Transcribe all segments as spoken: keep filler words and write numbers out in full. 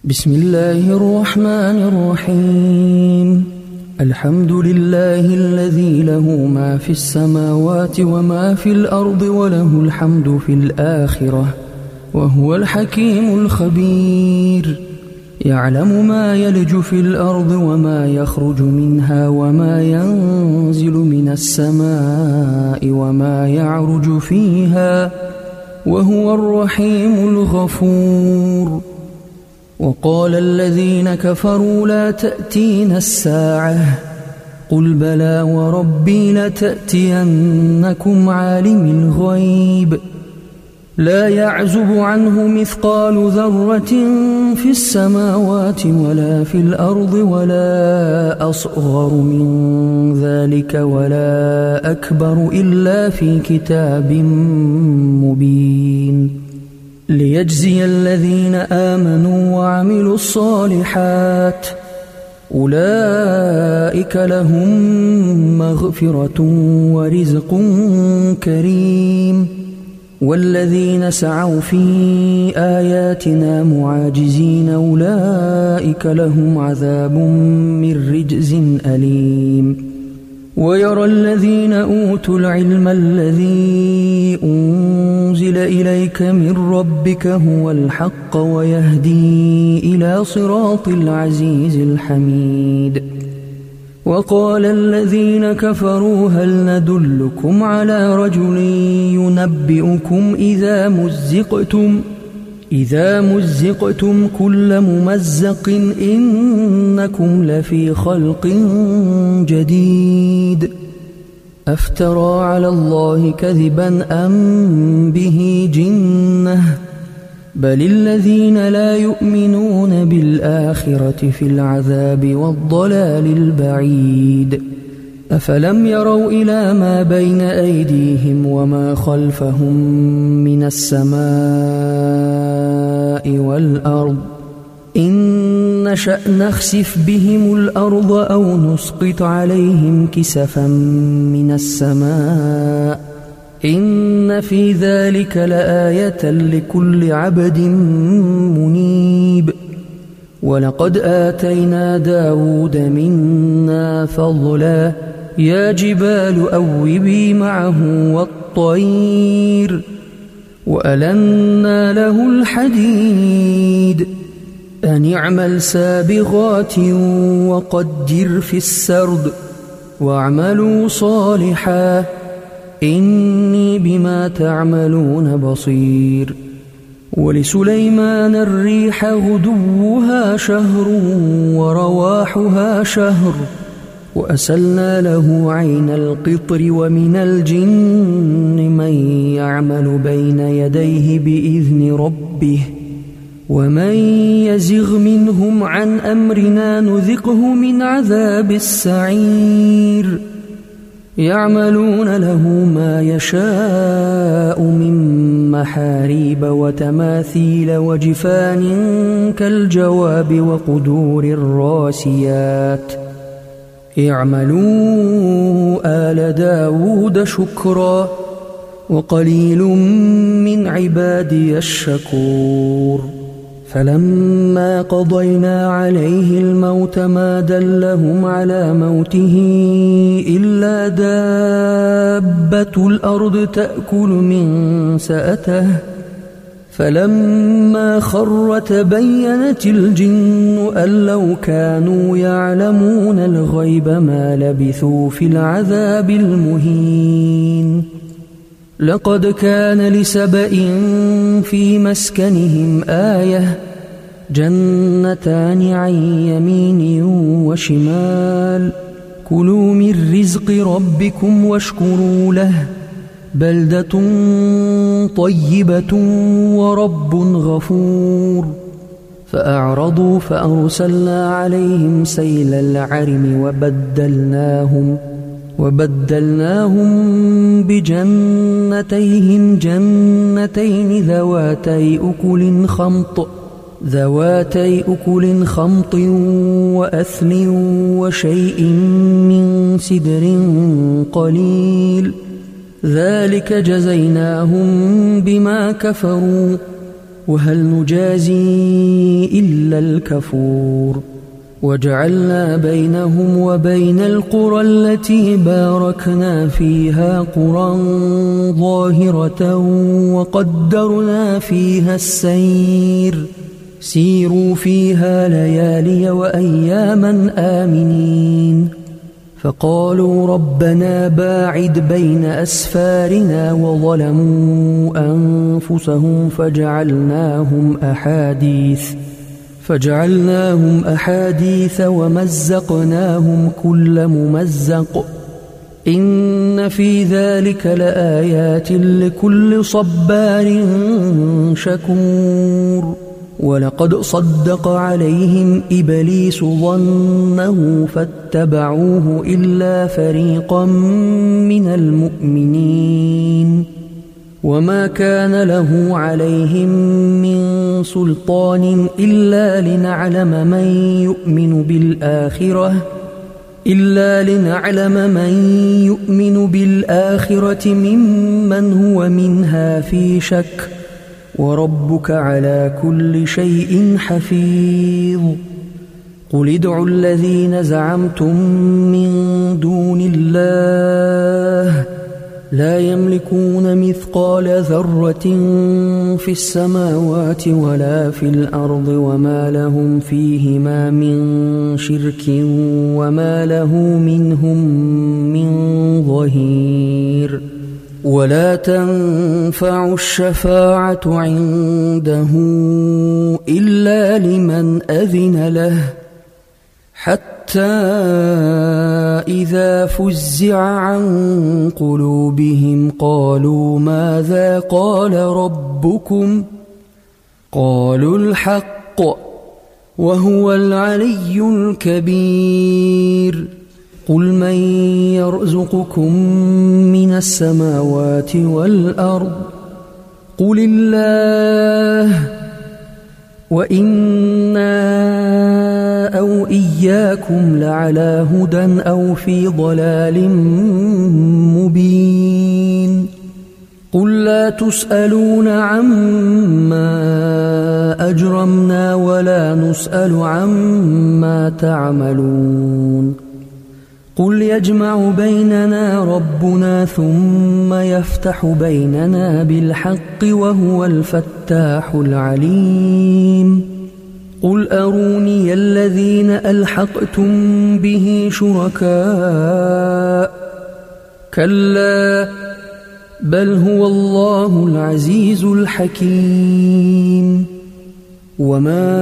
بسم الله الرحمن الرحيم. الحمد لله الذي له ما في السماوات وما في الأرض وله الحمد في الآخرة وهو الحكيم الخبير. يعلم ما يلج في الأرض وما يخرج منها وما ينزل من السماء وما يعرج فيها وهو الرحيم الغفور. وقال الذين كفروا لا تأتينا الساعة قل بلى وربي لتأتينكم عالم الغيب لا يعزب عنه مثقال ذرة في السماوات ولا في الأرض ولا أصغر من ذلك ولا أكبر إلا في كتاب مبين ليجزي الذين آمنوا وعملوا الصالحات أولئك لهم مغفرة ورزق كريم. والذين سعوا في آياتنا معاجزين أولئك لهم عذاب من رجز أليم. ويرى الذين أوتوا العلم الذي أنزل إليك من ربك هو الحق ويهدي إلى صراط العزيز الحميد. وقال الذين كفروا هل ندلكم على رجل ينبئكم إذا مزقتم إذا مزقتم كل ممزق إنكم لفي خلق جديد أفترى على الله كذبا أم به جنة بل الذين لا يؤمنون بالآخرة في العذاب والضلال البعيد. أفلم يروا إلى ما بين أيديهم وما خلفهم من السماء والأرض إن نشأ نخسف بهم الأرض أو نسقط عليهم كسفا من السماء إن في ذلك لآية لكل عبد منيب. ولقد آتينا داود منا فضلا يا جبال أوبي معه والطير وألنا له الحديد أن اعمل سابغات وقدر في السرد واعملوا صالحا إني بما تعملون بصير. ولسليمان الريح غدوها شهر ورواحها شهر وأسلنا له عين القطر ومن الجن من يعمل بين يديه بإذن ربه ومن يزغ منهم عن أمرنا نذقه من عذاب السعير. يعملون له ما يشاء من محاريب وتماثيل وجفان كالجواب وقدور الراسيات اعملوا آل داود شكرا وقليل من عبادي الشكور. فلما قضينا عليه الموت ما دلهم على موته إلا دابة الأرض تأكل من سأته فلما خر تبينت الجن أن لو كانوا يعلمون الغيب ما لبثوا في العذاب المهين. لقد كان لسبإ في مسكنهم آية جنتان عن يمين وشمال كلوا من رزق ربكم واشكروا له بلدة طيبة ورب غفور. فأعرضوا فأرسلنا عليهم سيل العرم وبدلناهم وبدلناهم بجنتيهم جنتين ذواتي أكل خمط ذواتي أكل خمط وأثل وشيء من سدر قليل ذلك جزيناهم بما كفروا وهل نجازي إلا الكفور وجعلنا بينهم وبين القرى التي باركنا فيها قرى ظاهرة وقدرنا فيها السير سيروا فيها ليالي وأياما آمنين فقالوا ربنا باعد بين أسفارنا وظلموا أنفسهم فجعلناهم أحاديث فجعلناهم أحاديث ومزقناهم كل ممزق إن في ذلك لآيات لكل صبار شكور ولقد صدق عليهم إبليس ظنه فاتبعوه إلا فريقا من المؤمنين وما كان له عليهم من سلطان إلا لنعلم من يؤمن بالآخرة إلا لنعلم من يؤمن بالآخرة ممن هو منها في شك وربك على كل شيء حفيظ قل ادعوا الذين زعمتم من دون الله لا يملكون مثقال ذرة في السماوات ولا في الأرض وما لهم فيهما من شرك وما له منهم من ظهير ولا تنفع الشفاعة عنده إلا لمن أذن له حتى إذا فزع عن قلوبهم قالوا ماذا قال ربكم قالوا الحق وهو العلي الكبير قل من يرزقكم من السماوات والأرض قل الله وإنا أو إياكم لعلى هدى أو في ضلال مبين قل لا تسألون عما أجرمنا ولا نسأل عما تعملون قل يجمع بيننا ربنا ثم يفتح بيننا بالحق وهو الفتاح العليم قل أروني الذين ألحقتم به شركاء كلا بل هو الله العزيز الحكيم وما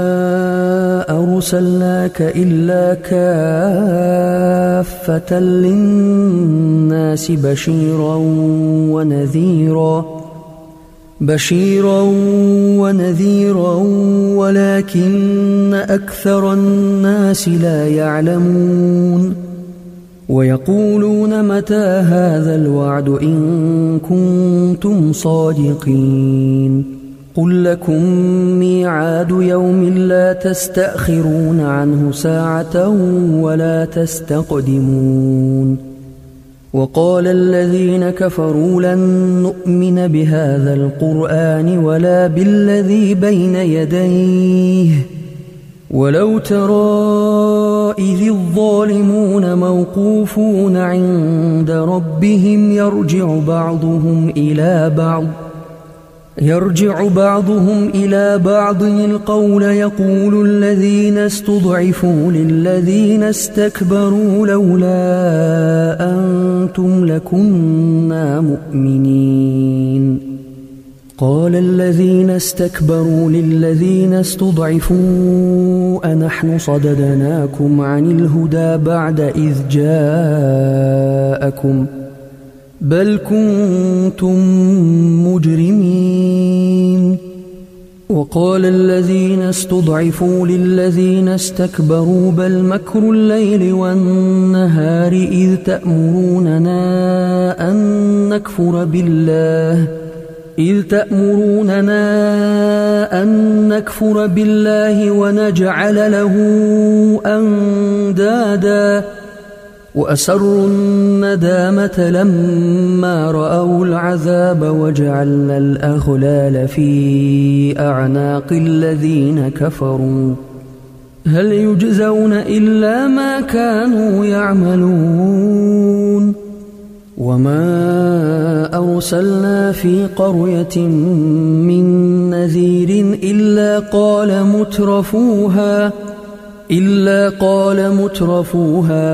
أرسلناك إلا كافة للناس بشيرا ونذيرا بشيرا ونذيرا ولكن أكثر الناس لا يعلمون ويقولون متى هذا الوعد إن كنتم صادقين قل لكم ميعاد يوم لا تستأخرون عنه ساعة ولا تستقدمون وقال الذين كفروا لن نؤمن بهذا القرآن ولا بالذي بين يديه ولو ترى إذ الظالمون موقوفون عند ربهم يرجع بعضهم إلى بعض يرجع بعضهم إلى بعض القول يقول الذين استضعفوا للذين استكبروا لولا أنتم لكنا مؤمنين قال الذين استكبروا للذين استضعفوا أنحن صددناكم عن الهدى بعد إذ جاءكم بل كنتم مجرمين وقال الذين استضعفوا للذين استكبروا بل مكر الليل والنهار إذ تأمروننا أن نكفر بالله إذ تأمروننا أن نكفر بالله ونجعل له أندادا وأسروا الندامة لما رأوا العذاب وجعلنا الأغلال في أعناق الذين كفروا هل يجزون إلا ما كانوا يعملون وما أرسلنا في قرية من نذير إلا قال مترفوها إلا قال مترفوها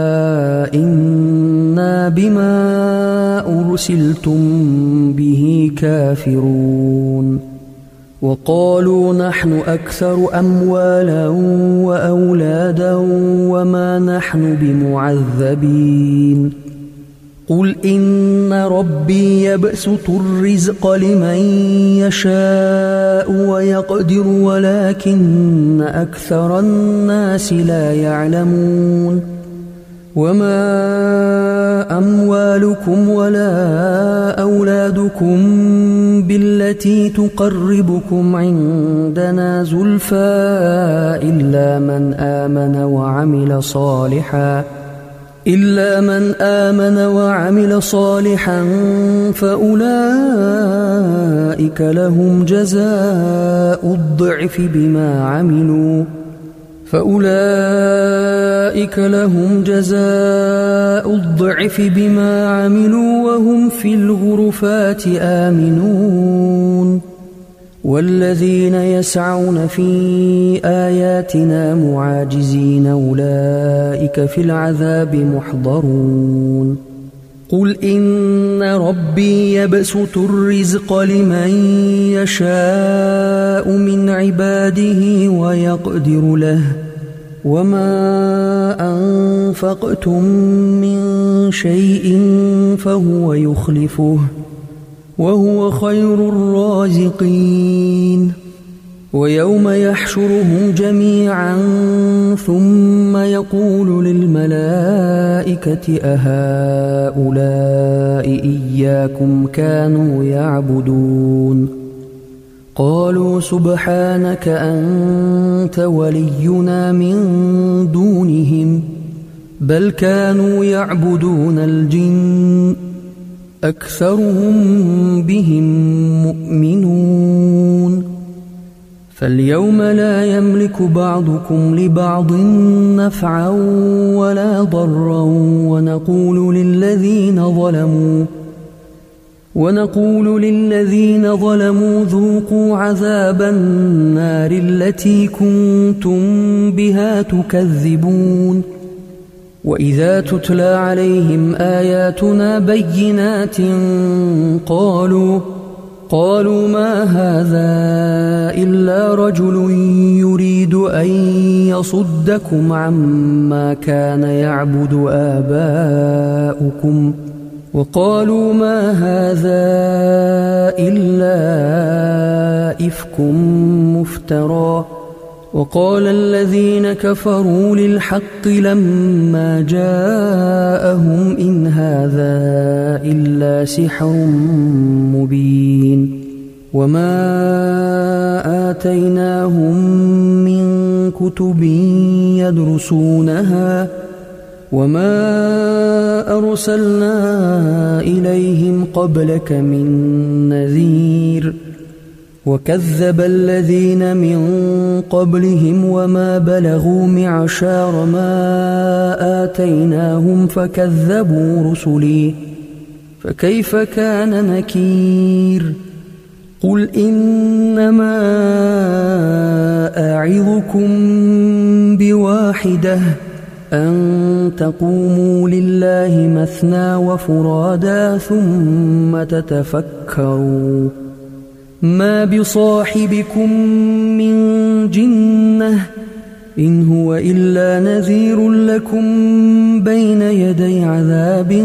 إنا بما أرسلتم به كافرون وقالوا نحن أكثر أموالا وأولادا وما نحن بمعذبين قل إن ربي يبسط الرزق لمن يشاء ويقدر ولكن أكثر الناس لا يعلمون وما أموالكم ولا أولادكم بالتي تقربكم عندنا زلفى إلا من آمن وعمل صالحا إلا من آمن وعمل صالحا فأولئك لهم جزاء الضعف بما عملوا فأولئك لهم جزاء الضعف بما عملوا وهم في الغرفات آمنون والذين يسعون في آياتنا معاجزين أولئك في العذاب محضرون قل إن ربي يبسط الرزق لمن يشاء من عباده ويقدر له وما أنفقتم من شيء فهو يخلفه وهو خير الرازقين ويوم يحشرهم جميعا ثم يقول للملائكة أهؤلاء إياكم كانوا يعبدون قالوا سبحانك أنت ولينا من دونهم بل كانوا يعبدون الجن أكثرهم بهم مؤمنون فاليوم لا يملك بعضكم لبعض نفعا ولا ضرا ونقول للذين ظلموا ونقول للذين ظلموا ذوقوا عذاب النار التي كنتم بها تكذبون وإذا تتلى عليهم آياتنا بينات قالوا قالوا ما هذا إلا رجل يريد أن يصدكم عما كان يعبد آباؤكم وقالوا ما هذا إلا إفك مفترى وقال الذين كفروا للحق لما جاءهم إن هذا إلا سحر مبين وما آتيناهم من كتب يدرسونها وما أرسلنا إليهم قبلك من نذير وكذب الذين من قبلهم وما بلغوا معشار ما آتيناهم فكذبوا رسلي فكيف كان نكير قل إنما أعظكم بواحدة أن تقوموا لله مثنى وفرادا ثم تتفكروا ما بصاحبكم من جنة إن هو إلا نذير لكم بين يدي عذاب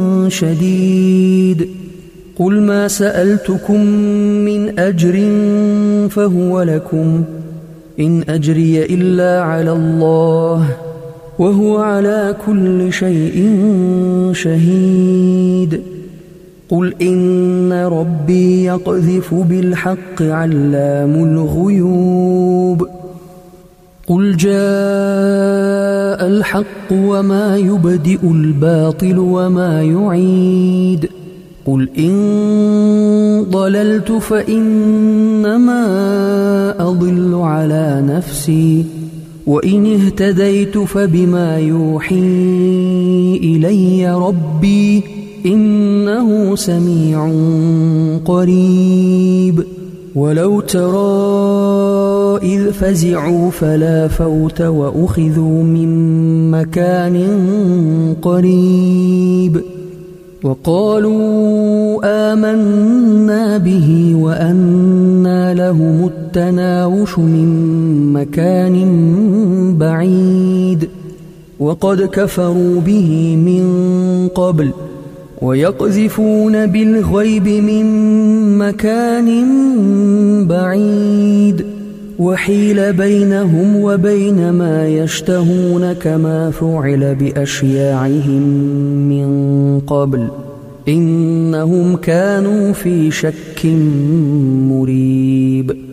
شديد قل ما سألتكم من أجر فهو لكم إن أجري إلا على الله وهو على كل شيء شهيد قل إن ربي يقذف بالحق علام الغيوب قل جاء الحق وما يبدئ الباطل وما يعيد قل إن ضللت فإنما أضل على نفسي وإن اهتديت فبما يوحي إلي ربي إنه سميع قريب ولو ترى إذ فزعوا فلا فوت وأخذوا من مكان قريب وقالوا آمنا به وأنى لهم التناوش من مكان بعيد وقد كفروا به من قبل ويقذفون بالغيب من مكان بعيد وحيل بينهم وبين ما يشتهون كما فعل بأشياعهم من قبل إنهم كانوا في شك مريب